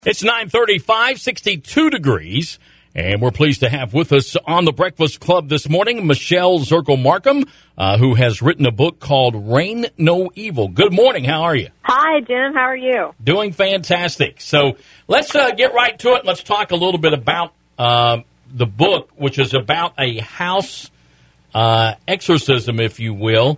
It's 9:35, 62 degrees, and we're pleased to have with us on the Breakfast Club this morning Michelle Zirkle-Markham, who has written a book called Rain No Evil. Good morning. How are you? Hi, Jim. How are you? Doing fantastic. So let's get right to it. Let's talk a little bit about the book, which is about a house exorcism, if you will.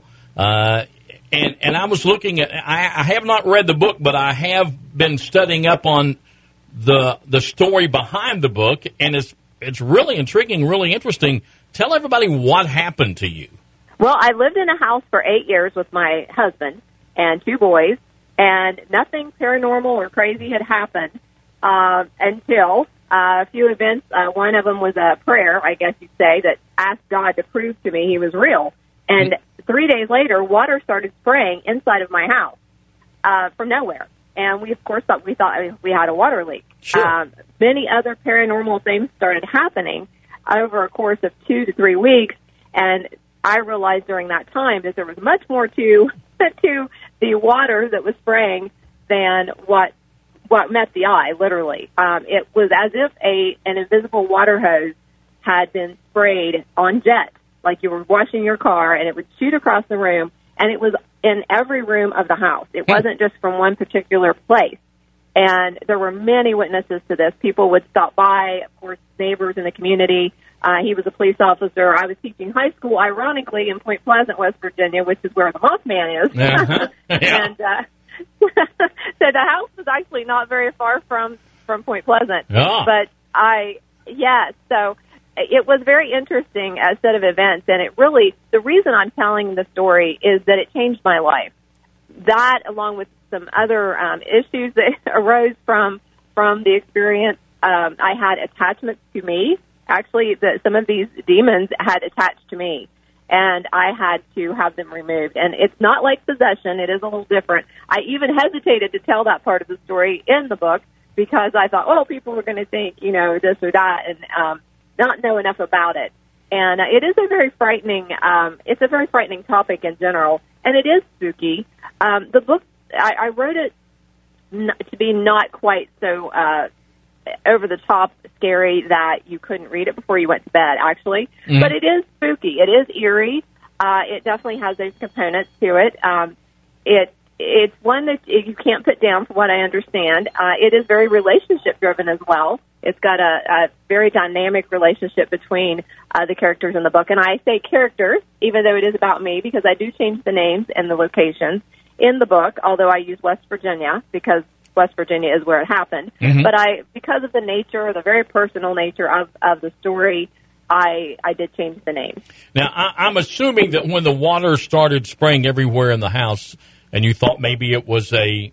And I was looking at, I have not read the book, but I have been studying up on the story behind the book, and it's really intriguing, really interesting. Tell everybody what happened to you. Well, I lived in a house for 8 years with my husband and 2 boys, and nothing paranormal or crazy had happened until a few events. One of them was a prayer, I guess you'd say, that asked God to prove to me he was real. And 3 days later, water started spraying inside of my house from nowhere. And we, of course, thought we had a water leak. Sure. Many other paranormal things started happening over a course of 2 to 3 weeks, and I realized during that time that there was much more to the water that was spraying than what met the eye. Literally, it was as if an invisible water hose had been sprayed on jet, like you were washing your car, and it would shoot across the room, and it was in every room of the house. It wasn't just from one particular place. And there were many witnesses to this. People would stop by, of course, neighbors in the community. He was a police officer. I was teaching high school, ironically, in Point Pleasant, West Virginia, which is where the Mothman is. Uh-huh. Yeah. And so the house was actually not very far from Point Pleasant. Oh. But so it was very interesting a set of events, and it really, the reason I'm telling the story is that it changed my life. That, along with some other issues that arose from the experience, I had attachments to me. Actually, some of these demons had attached to me, and I had to have them removed. And it's not like possession. It is a little different. I even hesitated to tell that part of the story in the book because I thought, oh, people were going to think, this or that, and not know enough about it. And it is a very frightening, topic in general, and it is spooky. The book, I wrote it to be not quite so over the top scary that you couldn't read it before you went to bed, actually. Mm-hmm. But it is spooky. It is eerie. It definitely has those components to it. It's one that you can't put down, from what I understand. It is very relationship-driven as well. It's got a very dynamic relationship between the characters in the book. And I say characters, even though it is about me, because I do change the names and the locations in the book, although I use West Virginia because West Virginia is where it happened. Mm-hmm. But because of the nature, the very personal nature of the story, I did change the names. Now, I'm assuming that when the water started spraying everywhere in the house, and you thought maybe it was a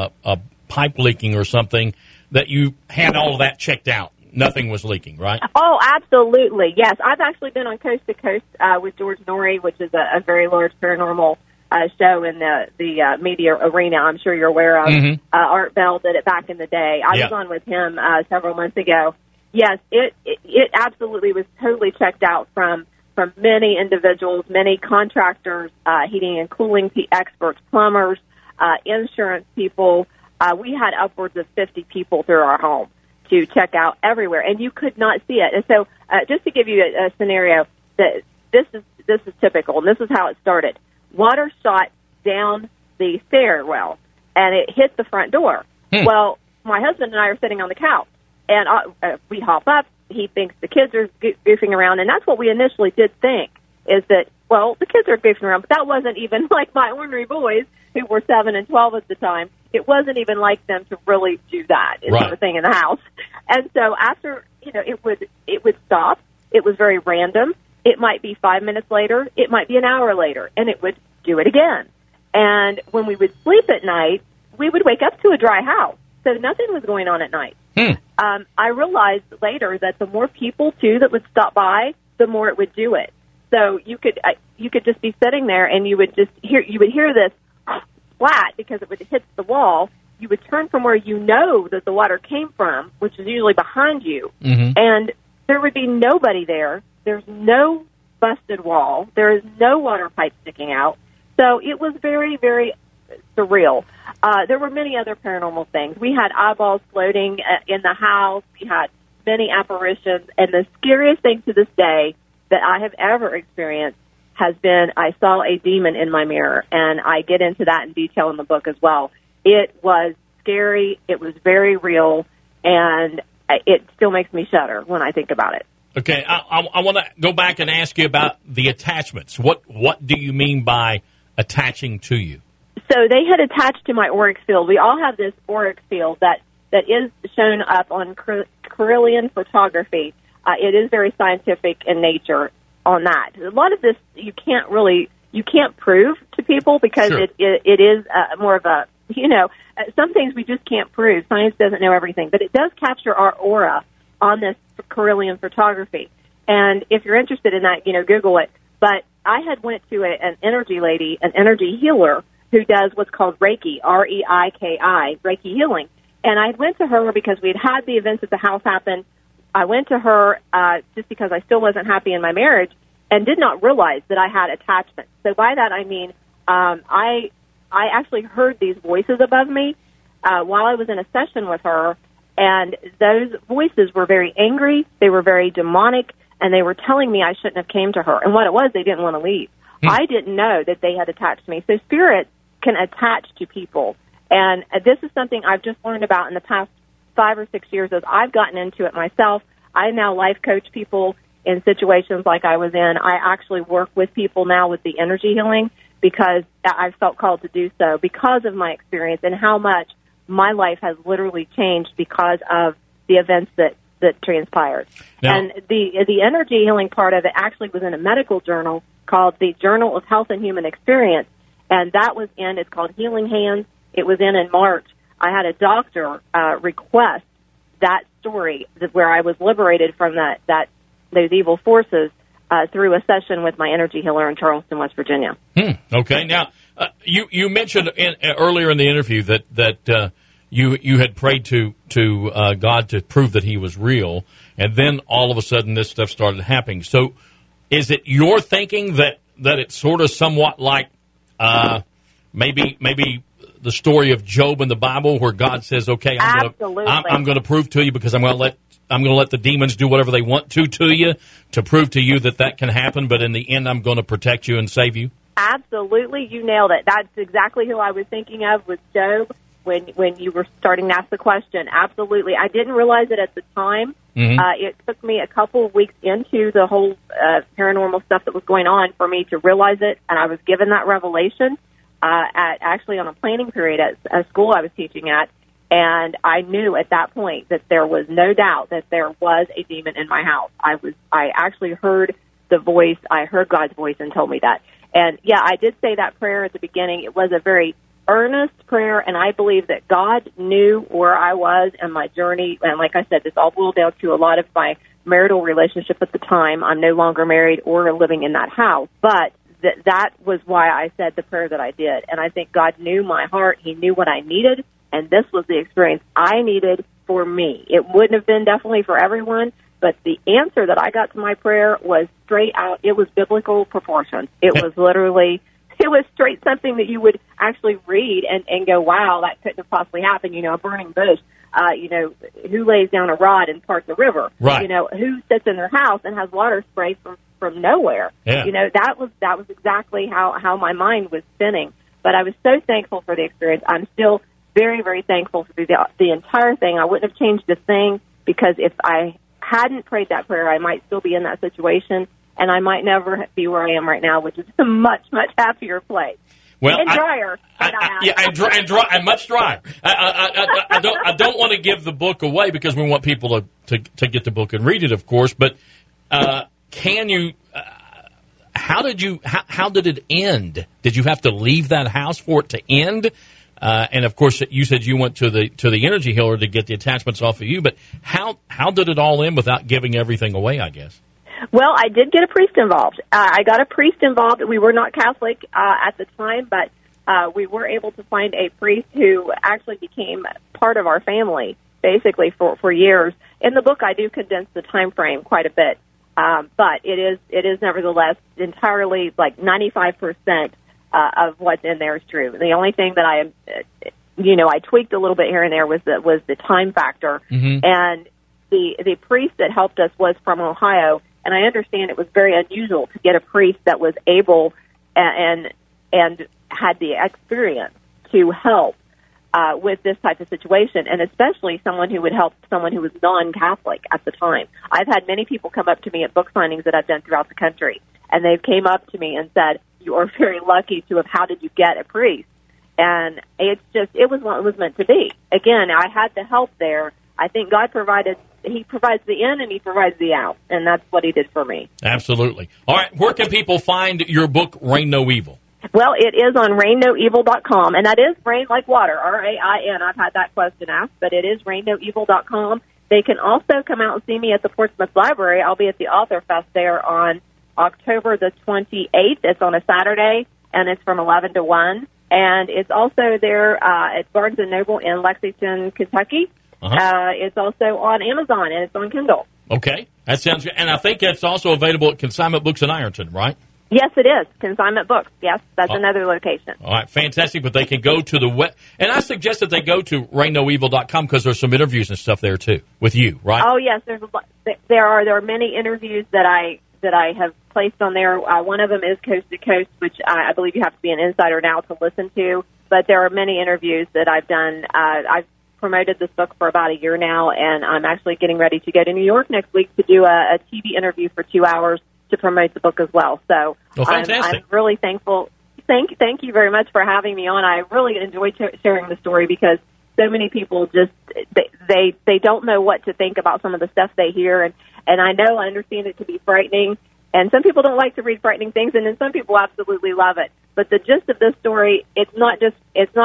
pipe leaking or something, that you had all of that checked out. Nothing was leaking, right? Oh, absolutely, yes. I've actually been on Coast to Coast with George Noory, which is a very large paranormal show in the media arena. I'm sure you're aware of. Mm-hmm. Art Bell did it back in the day. I was on with him several months ago. Yes, it absolutely was totally checked out from many individuals, many contractors, heating and cooling experts, plumbers, insurance people. We had upwards of 50 people through our home to check out everywhere, and you could not see it. And so, just to give you a scenario, that this is typical, and this is how it started. Water shot down the stairwell, and it hit the front door. Well, my husband and I are sitting on the couch, and we hop up. He thinks the kids are goofing around, and that's what we initially did think, is that, well, the kids are goofing around, but that wasn't even like my ornery boys, who were 7 and 12 at the time. It wasn't even like them to really do that sort of thing in the house. And so after, it would stop. It was very random. It might be 5 minutes later. It might be an hour later, and it would do it again. And when we would sleep at night, we would wake up to a dry house. So nothing was going on at night. I realized later that the more people, too, that would stop by, the more it would do it. So you could just be sitting there, and you would hear this splat because it would hit the wall. You would turn from where you know that the water came from, which is usually behind you, and there would be nobody there. There's no busted wall. There is no water pipe sticking out. So it was very, very surreal. There were many other paranormal things. We had eyeballs floating in the house. We had many apparitions. And the scariest thing to this day that I have ever experienced has been I saw a demon in my mirror. And I get into that in detail in the book as well. It was scary. It was very real. And it still makes me shudder when I think about it. Okay, I want to go back and ask you about the attachments. What do you mean by attaching to you? So they had attached to my auric field. We all have this auric field that is shown up on Kirlian photography. It is very scientific in nature on that. A lot of this you can't prove to people because Sure. it is more of a, some things we just can't prove. Science doesn't know everything, but it does capture our aura on this Kirlian photography. And if you're interested in that, Google it. But I had went to an energy lady, an energy healer, who does what's called Reiki, R-E-I-K-I, Reiki healing. And I went to her because we had the events at the house happen. I went to her just because I still wasn't happy in my marriage and did not realize that I had attachments. So by that I mean I actually heard these voices above me while I was in a session with her, and those voices were very angry, they were very demonic, and they were telling me I shouldn't have came to her. And what it was, they didn't want to leave. I didn't know that they had attached to me. So spirits can attach to people. And this is something I've just learned about in the past 5 or 6 years as I've gotten into it myself. I now life coach people in situations like I was in. I actually work with people now with the energy healing because I've felt called to do so because of my experience and how much my life has literally changed because of the events that transpired. Now, and the energy healing part of it actually was in a medical journal called the Journal of Health and Human Experience, and that was it's called Healing Hands. It was in March. I had a doctor request that story where I was liberated from those evil forces through a session with my energy healer in Charleston, West Virginia. Okay. Now, you mentioned earlier in the interview that you had prayed to God to prove that He was real, and then all of a sudden this stuff started happening. So, is it your thinking that it's sort of somewhat like maybe the story of Job in the Bible, where God says, "Okay, I'm going to prove to you because I'm going to let the demons do whatever they want to you to prove to you that can happen, but in the end, I'm going to protect you and save you." Absolutely, you nailed it. That's exactly who I was thinking of with Job when you were starting to ask the question. Absolutely, I didn't realize it at the time. It took me a couple of weeks into the whole paranormal stuff that was going on for me to realize it, and I was given that revelation actually on a planning period at a school I was teaching at. And I knew at that point that there was no doubt that there was a demon in my house. I actually heard the voice. I heard God's voice and told me that. And yeah, I did say that prayer at the beginning. It was a very earnest prayer, and I believe that God knew where I was in my journey. And like I said, this all boiled down to a lot of my marital relationship at the time. I'm no longer married or living in that house, but that was why I said the prayer that I did. And I think God knew my heart. He knew what I needed. And this was the experience I needed for me. It wouldn't have been definitely for everyone, but the answer that I got to my prayer was straight out. It was biblical proportions. It was literally, it was straight something that you would actually read and go, wow, that couldn't have possibly happened. A burning bush. Who lays down a rod and parts a river? Right. Who sits in their house and has water spray from nowhere? Yeah. That was exactly how my mind was spinning. But I was so thankful for the experience. I'm still very, very thankful for the entire thing. I wouldn't have changed a thing because if I hadn't prayed that prayer, I might still be in that situation, and I might never be where I am right now, which is a much, much happier place. Well, and drier. And much drier. I don't want to give the book away because we want people to get the book and read it, of course. But can you? How did it end? Did you have to leave that house for it to end? And of course, you said you went to the energy healer to get the attachments off of you. But how did it all end without giving everything away, I guess? Well, I did get a priest involved. I got a priest involved. We were not Catholic at the time, but we were able to find a priest who actually became part of our family, basically, for years. In the book, I do condense the time frame quite a bit, but it is nevertheless entirely, like 95% of what's in there is true. The only thing that I tweaked a little bit here and there was the time factor. Mm-hmm. And the priest that helped us was from Ohio, and I understand it was very unusual to get a priest that was able and had the experience to help with this type of situation, and especially someone who would help someone who was non-Catholic at the time. I've had many people come up to me at book signings that I've done throughout the country, and they came up to me and said, "You are very lucky to have. How did you get a priest?" And it was what it was meant to be. Again, I had the help there. I think God provided. He provides the in and he provides the out, and that's what he did for me. Absolutely. All right, where can people find your book, Reign No Evil? Well, it is on rainnoevil.com, and that is rain like water, R-A-I-N. I've had that question asked, but it is rainnoevil.com. They can also come out and see me at the Portsmouth Library. I'll be at the Author Fest there on October the 28th. It's on a Saturday, and it's from 11 to 1. And it's also there at Barnes & Noble in Lexington, Kentucky. Uh-huh. It's also on Amazon, and it's on Kindle. Okay, that sounds good. And I think it's also available at Consignment Books in Ironton, right? Yes, it is. Consignment Books. Yes, that's another location. All right, fantastic. But they can go to the web. And I suggest that they go to rainnoevil.com because there's some interviews and stuff there, too, with you, right? Oh, yes. There are many interviews that I have placed on there. One of them is Coast to Coast, which I believe you have to be an insider now to listen to. But there are many interviews that I've done. I've promoted this book for about a year now, and I'm actually getting ready to go to New York next week to do a TV interview for 2 hours to promote the book as well. So I'm really thankful. Thank you very much for having me on. I really enjoyed sharing the story because so many people just they don't know what to think about some of the stuff they hear, and I understand it to be frightening, and some people don't like to read frightening things, and then some people absolutely love it. But the gist of this story, it's not just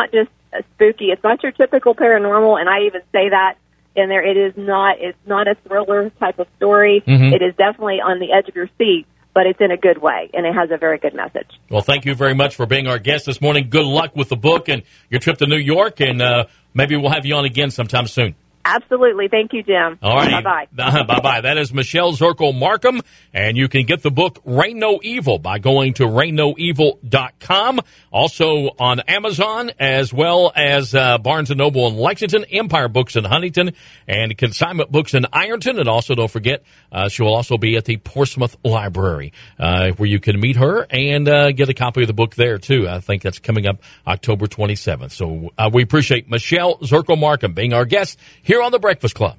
spooky. It's not your typical paranormal, and I even say that in there. It's not a thriller type of story. Mm-hmm. It is definitely on the edge of your seat, but it's in a good way, and it has a very good message. Well, thank you very much for being our guest this morning. Good luck with the book and your trip to New York, and maybe we'll have you on again sometime soon. Absolutely. Thank you, Jim. All right. Bye-bye. Bye-bye. That is Michelle Zirkle Markham, and you can get the book Reign No Evil by going to rainnoevil.com. Also on Amazon, as well as Barnes & Noble in Lexington, Empire Books in Huntington, and Consignment Books in Ironton. And also, don't forget, she will also be at the Portsmouth Library, where you can meet her and get a copy of the book there, too. I think that's coming up October 27th. So we appreciate Michelle Zirkle Markham being our guest here on The Breakfast Club.